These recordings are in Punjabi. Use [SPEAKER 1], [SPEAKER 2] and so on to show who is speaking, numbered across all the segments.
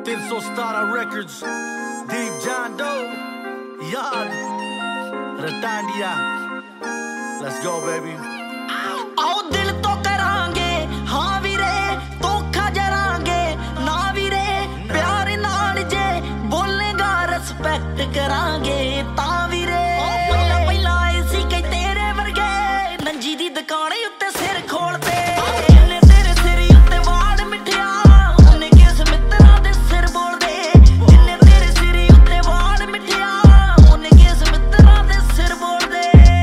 [SPEAKER 1] 317 Records, Deep John Doe, Yard, Ratandia. Let's go, baby.
[SPEAKER 2] आओ दिल तो करांगे हाँ वीरे धोखा जरांगे ना वीरे प्यार नाल जे बोलेगा रिस्पेक्ट करांगे ता वीरे पहला ऐसी कई तेरे वर्गे नंजी दी दुकान उत्ते सिर खोलते तेरे सिर उत्ते वाल मिठिया उन्हें किस मित्रा दे सिर बोलदे जिन्ने तेरे सिर उत्ते वाल मिठिया उन्हें किस मित्रा दे सिर बोलदे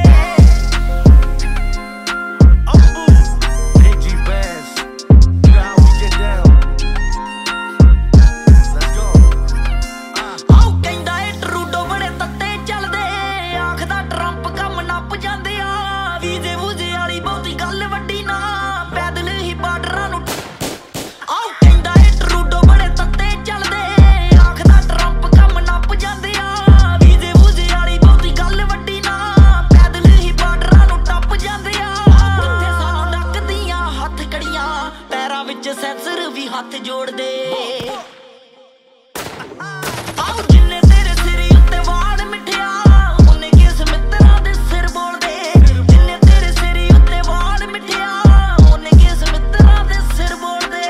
[SPEAKER 2] ਸੈਂਸਰ ਵੀ ਹੱਥ ਜੋੜਦੇ ਆਓ ਜਿੰਨੇ ਤੇਰੇ ਸਿਰ ਉੱਤੇ ਵਾਲ ਮਿਠਿਆ ਉਹਨੇ ਕਿਸ ਮਿੱਤਰਾਂ ਦੇ ਸਿਰ ਬੋਲਦੇ ਜਿੰਨੇ ਤੇਰੇ ਸਿਰ ਉੱਤੇ ਵਾਲ ਮਿਠਿਆ ਉਹਨੇ ਕਿਸ ਮਿੱਤਰਾਂ ਦੇ ਸਿਰ ਬੋਲਦੇ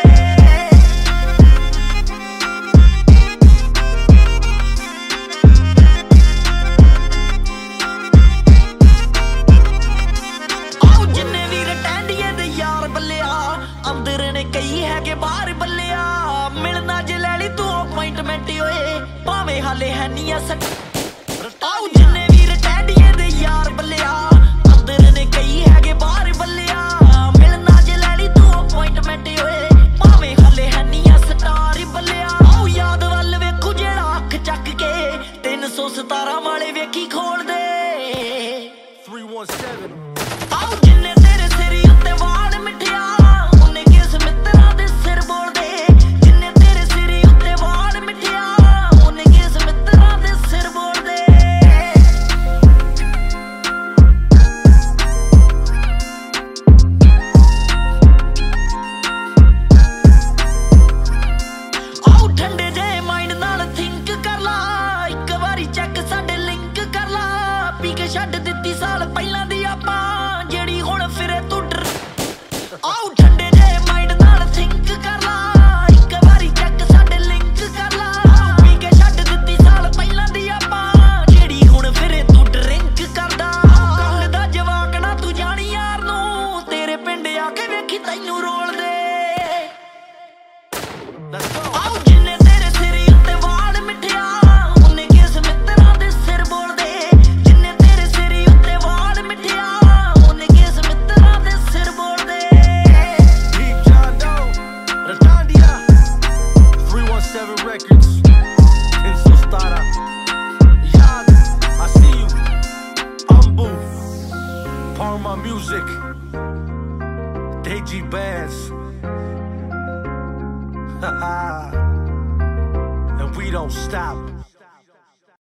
[SPEAKER 2] ਆਓ ਜਿੰਨੇ ਵੀ ਰਟੈਂਡੀਏ ਦੇ ਯਾਰ ਬੱਲਿਆ ਅੰਦਰ ਨੇ ਕਈ ਹੈਗੇ ਬਾਹਰ ਬੱਲਿਆ ਮਿਲਣਾ ਜੇ ਲੈ ਲਈ ਤੂੰ ਅਪਾਇੰਟਮੈਂਟ ਓਏ ਭਾਵੇਂ ਹਾਲੇ ਹੈ ਨਹੀਂ ਐ ਆਓ ਜਿੰਨੇ ਵੀ ਰਟੈਂਡੀਏ ਦੇ ਯਾਰ ਬੱਲਿਆ ਅੰਦਰ ਨੇ ਕਈ ਹੈਗੇ ਬਾਹਰ ਬੱਲਿਆ ਮਿਲਣਾ ਜੇ ਲੈ ਲਈ ਤੂੰ ਅਪਾਇੰਟਮੈਂਟ ਓਏ ਭਾਵੇਂ ਹਾਲੇ ਹੈ ਨਹੀਂ ਐ ਸਟਾਰ ਬੱਲਿਆ ਆਓ ਯਾਦ ਵੱਲ ਵੇਖੂ ਜਿਹੜਾ ਅੱਖ ਚੱਕ ਕੇ 317 ਵਾਲੇ ਵੇਖੀ ਖੋਲਦੇ
[SPEAKER 1] 317
[SPEAKER 2] ਆਓ ਜਿੰਨੇ ਤੇਰੇ ਸਿਰ ਉੱਤੇ ਵਾਲ ਮਿਠਿਆ ਛੱਡ ਦਿੱਤੀ ਸਾਲ ਪਹਿਲਾਂ ਦੀ ਆਪਾਂ ਜਿਹੜੀ ਹੁਣ ਫਿਰੇ ਤੂੰ ਡਰ ਆਉ ਠੰਡੇ ਜੇ ਮਾਈਂਡ ਨਾਲ ਥਿੰਕ ਕਰ ਲਾ ਇੱਕ ਵਾਰੀ ਚੈੱਕ ਸਾਡੇ ਲਿੰਕ ਕਰ ਲਾ ਪੀ ਕੇ ਛੱਡ ਦਿੱਤੀ ਸਾਲ ਪਹਿਲਾਂ ਦੀ ਆਪਾਂ ਜਿਹੜੀ ਹੁਣ ਫਿਰੇ ਤੂੰ ਡਰਿੰਕ ਕਰਦਾ ਗੱਲ ਦਾ ਜਵਾਕ ਨਾ ਤੂੰ ਜਾਣੀ ਯਾਰ ਨੂੰ ਤੇਰੇ ਪਿੰਡ ਆ ਕੇ ਵੇਖੀ ਤੈਨੂੰ ਰੋਲਦੇ ਆਉ ਜਿੰਨੇ ਤੇਰੇ ਸਿਰ ਉੱਤੇ ਵਾਲ ਮਿਠਿਆ ਉਹਨੇ ਕਿਸ ਮਿੱਤਰਾਂ ਦੇ ਸਿਰ ਬੋਲਦੇ
[SPEAKER 1] Records, 317 Yard, I see you. Umbu, Parma Music, Deji Bands. And we don't stop.